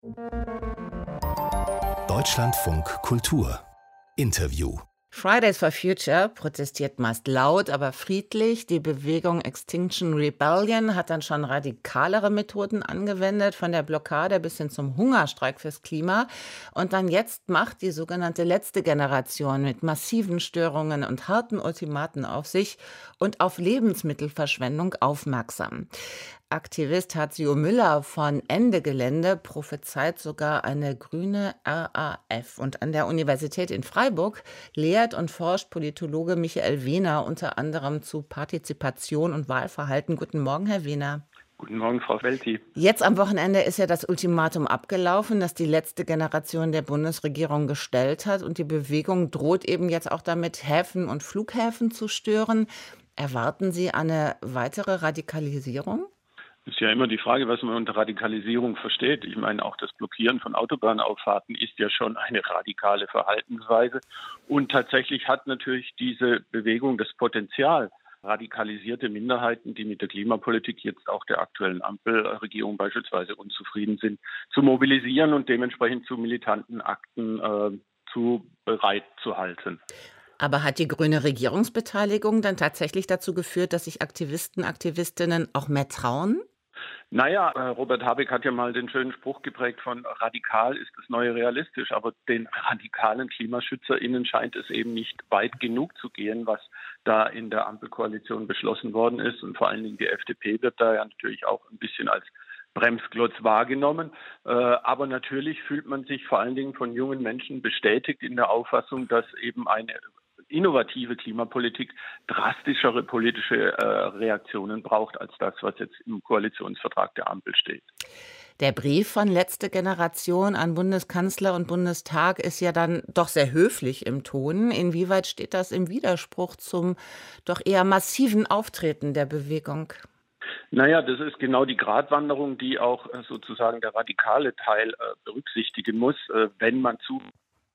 Deutschlandfunk Kultur Interview. Fridays for Future protestiert meist laut, aber friedlich. Die Bewegung Extinction Rebellion hat dann schon radikalere Methoden angewendet, von der Blockade bis hin zum Hungerstreik fürs Klima. Und dann jetzt macht die sogenannte letzte Generation mit massiven Störungen und harten Ultimaten auf sich und auf Lebensmittelverschwendung aufmerksam. Aktivist Hatzio Müller von Ende Gelände prophezeit sogar eine grüne RAF. Und an der Universität in Freiburg lehrt und forscht Politologe Michael Wehner unter anderem zu Partizipation und Wahlverhalten. Guten Morgen, Herr Wehner. Guten Morgen, Frau Welti. Jetzt am Wochenende ist ja das Ultimatum abgelaufen, das die letzte Generation der Bundesregierung gestellt hat. Und die Bewegung droht eben jetzt auch damit, Häfen und Flughäfen zu stören. Erwarten Sie eine weitere Radikalisierung? Es ist ja immer die Frage, was man unter Radikalisierung versteht. Ich meine, auch das Blockieren von Autobahnauffahrten ist ja schon eine radikale Verhaltensweise. Und tatsächlich hat natürlich diese Bewegung das Potenzial, radikalisierte Minderheiten, die mit der Klimapolitik jetzt auch der aktuellen Ampelregierung beispielsweise unzufrieden sind, zu mobilisieren und dementsprechend zu militanten Akten bereit zu halten. Aber hat die grüne Regierungsbeteiligung dann tatsächlich dazu geführt, dass sich Aktivisten, Aktivistinnen auch mehr trauen? Naja, Robert Habeck hat ja mal den schönen Spruch geprägt von radikal ist das neue realistisch, aber den radikalen KlimaschützerInnen scheint es eben nicht weit genug zu gehen, was da in der Ampelkoalition beschlossen worden ist. Und vor allen Dingen die FDP wird da ja natürlich auch ein bisschen als Bremsklotz wahrgenommen. Aber natürlich fühlt man sich vor allen Dingen von jungen Menschen bestätigt in der Auffassung, dass eben eine innovative Klimapolitik drastischere politische Reaktionen braucht als das, was jetzt im Koalitionsvertrag der Ampel steht. Der Brief von letzte Generation an Bundeskanzler und Bundestag ist ja dann doch sehr höflich im Ton. Inwieweit steht das im Widerspruch zum doch eher massiven Auftreten der Bewegung? Naja, das ist genau die Gratwanderung, die auch sozusagen der radikale Teil berücksichtigen muss. Wenn man zu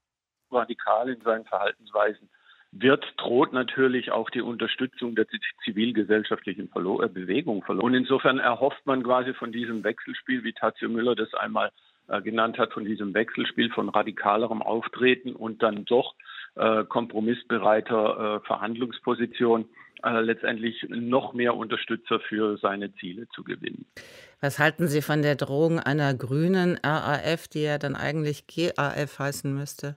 radikal in seinen Verhaltensweisen wird, droht natürlich auch die Unterstützung der zivilgesellschaftlichen Bewegung verloren. Und insofern erhofft man quasi von diesem Wechselspiel, wie Hatzio Müller das einmal genannt hat, von diesem Wechselspiel von radikalerem Auftreten und dann doch kompromissbereiter Verhandlungsposition, letztendlich noch mehr Unterstützer für seine Ziele zu gewinnen. Was halten Sie von der Drohung einer grünen RAF, die ja dann eigentlich GAF heißen müsste?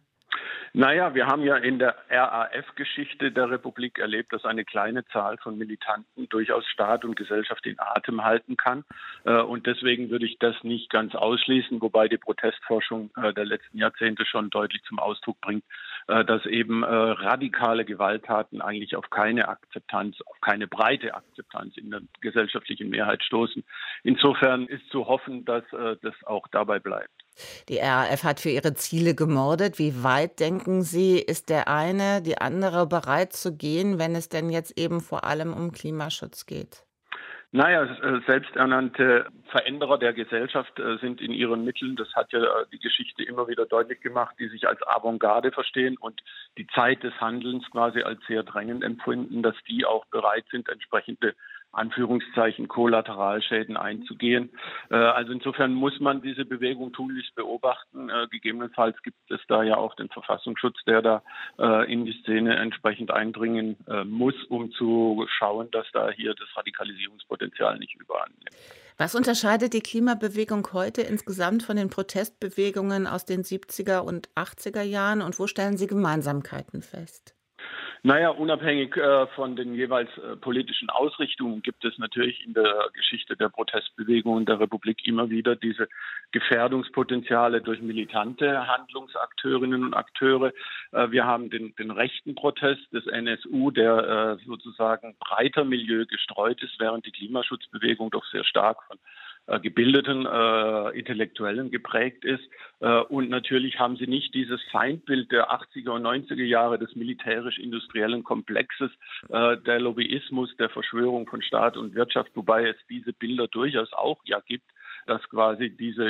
Naja, wir haben ja in der RAF-Geschichte der Republik erlebt, dass eine kleine Zahl von Militanten durchaus Staat und Gesellschaft in Atem halten kann. Und deswegen würde ich das nicht ganz ausschließen, wobei die Protestforschung der letzten Jahrzehnte schon deutlich zum Ausdruck bringt, dass eben radikale Gewalttaten eigentlich auf keine Akzeptanz, auf keine breite Akzeptanz in der gesellschaftlichen Mehrheit stoßen. Insofern ist zu hoffen, dass das auch dabei bleibt. Die RAF hat für ihre Ziele gemordet. Wie weit, denken Sie, ist der eine, die andere bereit zu gehen, wenn es denn jetzt eben vor allem um Klimaschutz geht? Naja, selbsternannte Veränderer der Gesellschaft sind in ihren Mitteln, das hat ja die Geschichte immer wieder deutlich gemacht, die sich als Avantgarde verstehen und die Zeit des Handelns quasi als sehr drängend empfinden, dass die auch bereit sind, entsprechende Anführungszeichen Kollateralschäden einzugehen. Also insofern muss man diese Bewegung tunlichst beobachten. Gegebenenfalls gibt es da ja auch den Verfassungsschutz, der da in die Szene entsprechend eindringen muss, um zu schauen, dass da hier das Radikalisierungspotenzial nicht überhand nimmt. Was unterscheidet die Klimabewegung heute insgesamt von den Protestbewegungen aus den 70er und 80er Jahren und wo stellen Sie Gemeinsamkeiten fest? Naja, unabhängig von den jeweils politischen Ausrichtungen gibt es natürlich in der Geschichte der Protestbewegungen der Republik immer wieder diese Gefährdungspotenziale durch militante Handlungsakteurinnen und Akteure. Wir haben den rechten Protest des NSU, der sozusagen breiter Milieu gestreut ist, während die Klimaschutzbewegung doch sehr stark von gebildeten Intellektuellen geprägt ist. Und natürlich haben sie nicht dieses Feindbild der 80er und 90er Jahre des militärisch-industriellen Komplexes, der Lobbyismus, der Verschwörung von Staat und Wirtschaft, wobei es diese Bilder durchaus auch ja gibt. dass quasi diese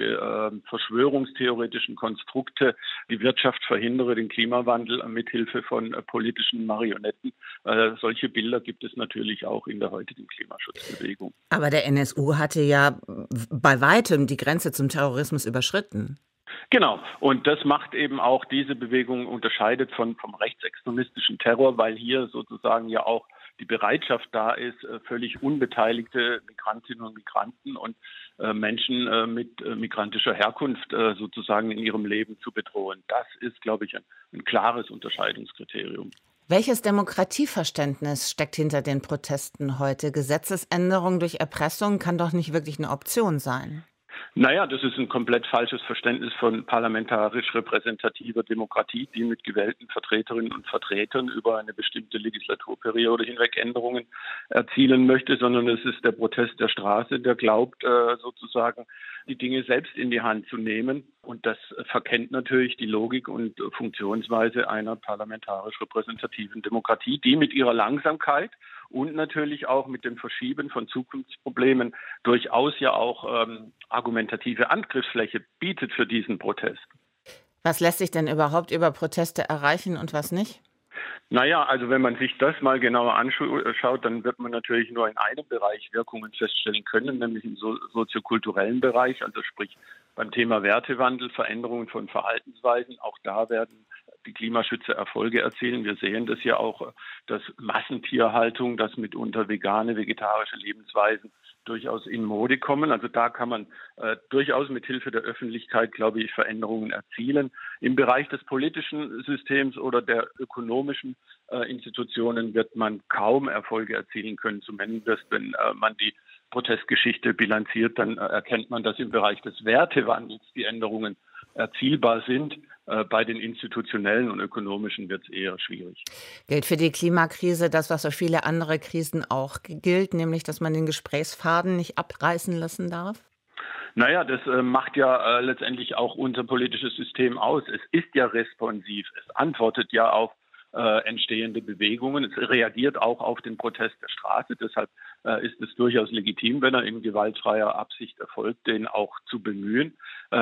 verschwörungstheoretischen Konstrukte die Wirtschaft verhindere, den Klimawandel mithilfe von politischen Marionetten. Solche Bilder gibt es natürlich auch in der heutigen Klimaschutzbewegung. Aber der NSU hatte ja bei weitem die Grenze zum Terrorismus überschritten. Genau. Und das macht eben auch diese Bewegung, unterscheidet vom rechtsextremistischen Terror, weil hier sozusagen ja auch die Bereitschaft da ist, völlig unbeteiligte Migrantinnen und Migranten und Menschen mit migrantischer Herkunft sozusagen in ihrem Leben zu bedrohen. Das ist, glaube ich, ein klares Unterscheidungskriterium. Welches Demokratieverständnis steckt hinter den Protesten heute? Gesetzesänderung durch Erpressung kann doch nicht wirklich eine Option sein. Naja, das ist ein komplett falsches Verständnis von parlamentarisch repräsentativer Demokratie, die mit gewählten Vertreterinnen und Vertretern über eine bestimmte Legislaturperiode hinweg Änderungen erzielen möchte, sondern es ist der Protest der Straße, der glaubt, sozusagen die Dinge selbst in die Hand zu nehmen. Und das verkennt natürlich die Logik und Funktionsweise einer parlamentarisch repräsentativen Demokratie, die mit ihrer Langsamkeit und natürlich auch mit dem Verschieben von Zukunftsproblemen durchaus ja auch argumentative Angriffsfläche bietet für diesen Protest. Was lässt sich denn überhaupt über Proteste erreichen und was nicht? Naja, also wenn man sich das mal genauer anschaut, dann wird man natürlich nur in einem Bereich Wirkungen feststellen können, nämlich im soziokulturellen Bereich, also sprich beim Thema Wertewandel, Veränderungen von Verhaltensweisen. Auch da werden die Klimaschützer Erfolge erzielen. Wir sehen das ja auch, dass Massentierhaltung, dass mitunter vegane, vegetarische Lebensweisen durchaus in Mode kommen. Also da kann man durchaus mit Hilfe der Öffentlichkeit, glaube ich, Veränderungen erzielen. Im Bereich des politischen Systems oder der ökonomischen Institutionen wird man kaum Erfolge erzielen können. Zumindest wenn man die Protestgeschichte bilanziert, dann erkennt man, dass im Bereich des Wertewandels die Änderungen erzielbar sind. Bei den institutionellen und ökonomischen wird es eher schwierig. Gilt für die Klimakrise das, was für viele andere Krisen auch gilt, nämlich, dass man den Gesprächsfaden nicht abreißen lassen darf? Naja, das macht ja letztendlich auch unser politisches System aus. Es ist ja responsiv, es antwortet ja auf entstehende Bewegungen. Es reagiert auch auf den Protest der Straße. Deshalb ist es durchaus legitim, wenn er in gewaltfreier Absicht erfolgt, den auch zu bemühen,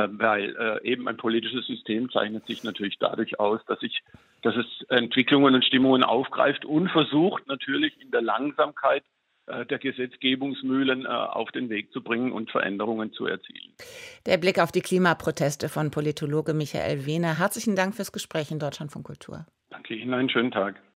weil eben ein politisches System zeichnet sich natürlich dadurch aus, dass es Entwicklungen und Stimmungen aufgreift und versucht natürlich in der Langsamkeit der Gesetzgebungsmühlen auf den Weg zu bringen und Veränderungen zu erzielen. Der Blick auf die Klimaproteste von Politologe Michael Wehner. Herzlichen Dank fürs Gespräch in Deutschlandfunk Kultur. Danke Ihnen, einen schönen Tag.